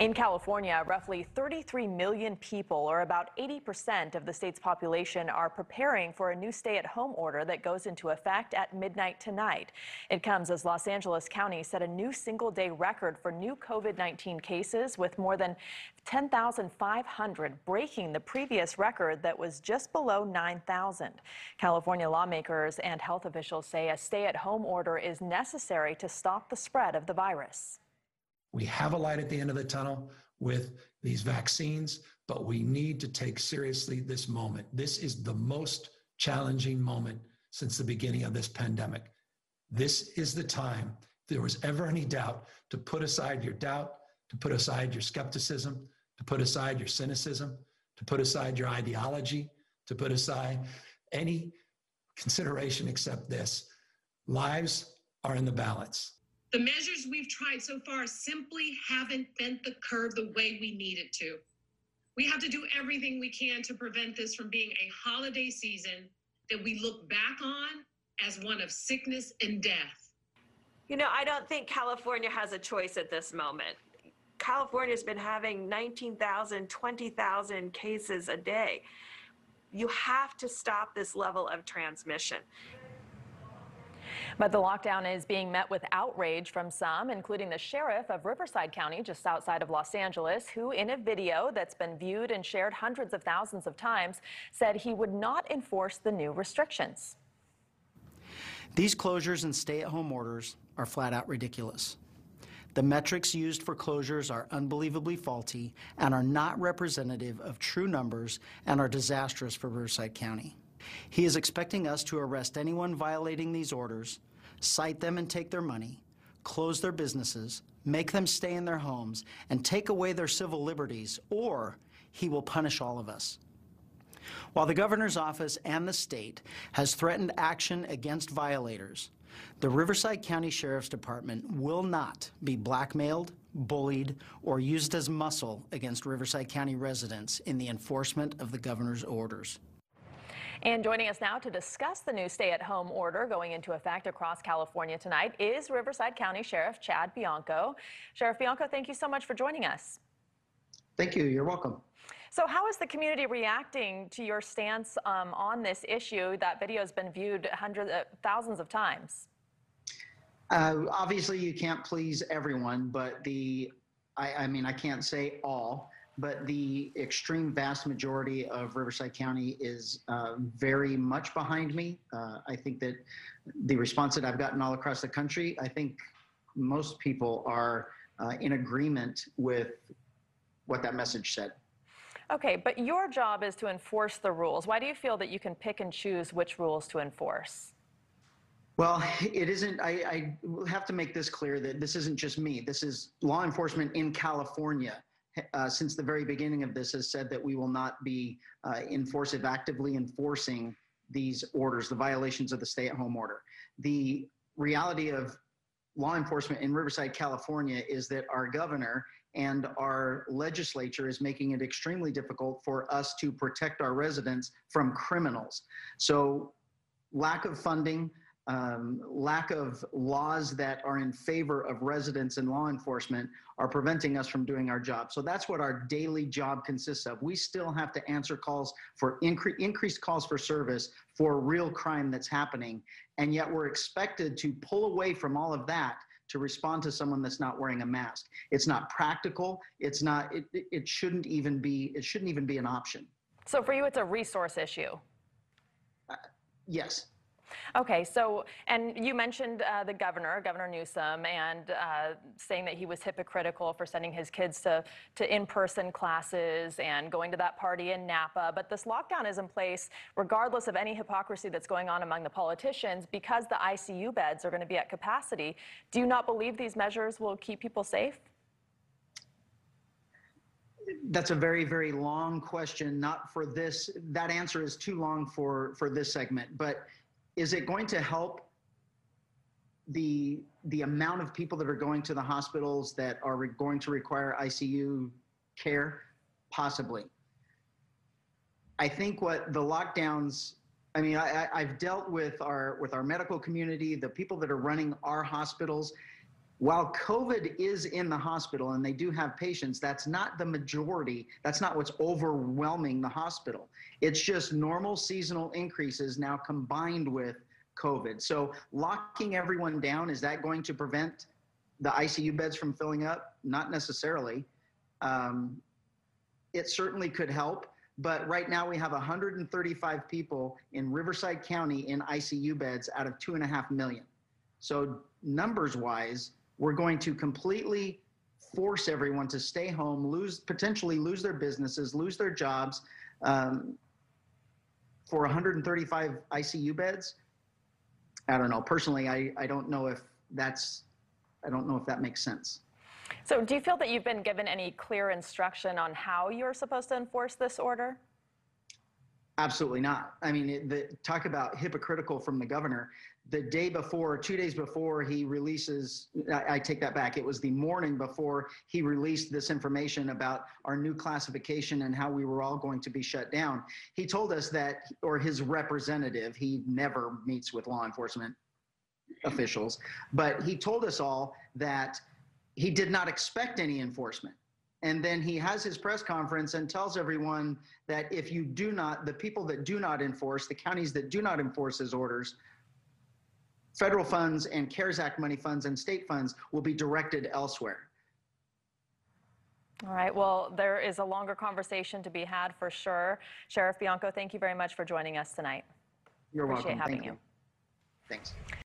In California, roughly 33 million people, or about 80% of the state's population, are preparing for a new stay-at-home order that goes into effect at midnight tonight. It comes as Los Angeles County set a new single-day record for new COVID-19 cases, with more than 10,500, breaking the previous record that was just below 9,000. California lawmakers and health officials say a stay-at-home order is necessary to stop the spread of the virus. We have a light at the end of the tunnel with these vaccines, but we need to take seriously this moment. This is the most challenging moment since the beginning of this pandemic. This is the time, if there was ever any doubt, to put aside your doubt, to put aside your skepticism, to put aside your cynicism, to put aside your ideology, to put aside any consideration except this. Lives are in the balance. The measures we've tried so far simply haven't bent the curve the way we need it to. We have to do everything we can to prevent this from being a holiday season that we look back on as one of sickness and death. You know, I don't think California has a choice at this moment. California's been having 19,000, 20,000 cases a day. You have to stop this level of transmission. But the lockdown is being met with outrage from some, including the sheriff of Riverside County, just outside of Los Angeles, who in a video that's been viewed and shared hundreds of thousands of times said he would not enforce the new restrictions. These closures and stay-at-home orders are flat out ridiculous. The metrics used for closures are unbelievably faulty and are not representative of true numbers and are disastrous for Riverside County. He is expecting us to arrest anyone violating these orders, cite them and take their money, close their businesses, make them stay in their homes, and take away their civil liberties, or he will punish all of us. While the governor's office and the state has threatened action against violators, the Riverside County Sheriff's Department will not be blackmailed, bullied, or used as muscle against Riverside County residents in the enforcement of the governor's orders. And joining us now to discuss the new stay-at-home order going into effect across California tonight is Riverside County Sheriff Chad Bianco. Sheriff Bianco, thank you so much for joining us. Thank you. You're welcome. So how is the community reacting to your stance on this issue? That video has been viewed thousands of times. Obviously, you can't please everyone, but I mean, I can't say all. But the extreme vast majority of Riverside County is very much behind me. I think that the response that I've gotten all across the country, I think most people are in agreement with what that message said. Okay, but your job is to enforce the rules. Why do you feel that you can pick and choose which rules to enforce? Well, it isn't. I have to make this clear that this isn't just me. This is law enforcement in California. Since the very beginning of this has said that we will not be actively enforcing these orders, the violations of the stay-at-home order. The reality of law enforcement in Riverside, California is that our governor and our legislature is making it extremely difficult for us to protect our residents from criminals. So lack of funding, lack of laws that are in favor of residents and law enforcement are preventing us from doing our job. So that's what our daily job consists of. We still have to answer calls for increased calls for service for real crime that's happening. And yet we're expected to pull away from all of that to respond to someone that's not wearing a mask. It's not practical. It's not, it shouldn't even be an option. So for you, it's a resource issue. Yes. Okay, so, and you mentioned the Governor Newsom, and saying that he was hypocritical for sending his kids to in-person classes and going to that party in Napa. But this lockdown is in place regardless of any hypocrisy that's going on among the politicians because the ICU beds are going to be at capacity. Do you not believe these measures will keep people safe? That's a very, very long question, not for this. That answer is too long for this segment, but is it going to help the amount of people that are going to the hospitals that are going to require ICU care? Possibly. I think what the lockdowns, I mean, I've dealt with our medical community, the people that are running our hospitals. While COVID is in the hospital and they do have patients, that's not the majority. That's not what's overwhelming the hospital. It's just normal seasonal increases now combined with COVID. So locking everyone down, is that going to prevent the ICU beds from filling up? Not necessarily. It certainly could help, but right now we have 135 people in Riverside County in ICU beds out of 2.5 million. So numbers-wise, we're going to completely force everyone to stay home, potentially lose their businesses, lose their jobs for 135 ICU beds. I don't know. Personally, I don't know if that makes sense. So do you feel that you've been given any clear instruction on how you're supposed to enforce this order? Absolutely not. I mean, talk about hypocritical from the governor. The day before, 2 days before he releases, I take that back. It was the morning before he released this information about our new classification and how we were all going to be shut down. He told us that, or his representative, he never meets with law enforcement officials, but he told us all that he did not expect any enforcement. And then he has his press conference and tells everyone that if you do not, the people that do not enforce, the counties that do not enforce his orders, federal funds and CARES Act money funds and state funds will be directed elsewhere. All right, well, there is a longer conversation to be had for sure. Sheriff Bianco, thank you very much for joining us tonight. You're welcome. Appreciate having Thank you. Thanks.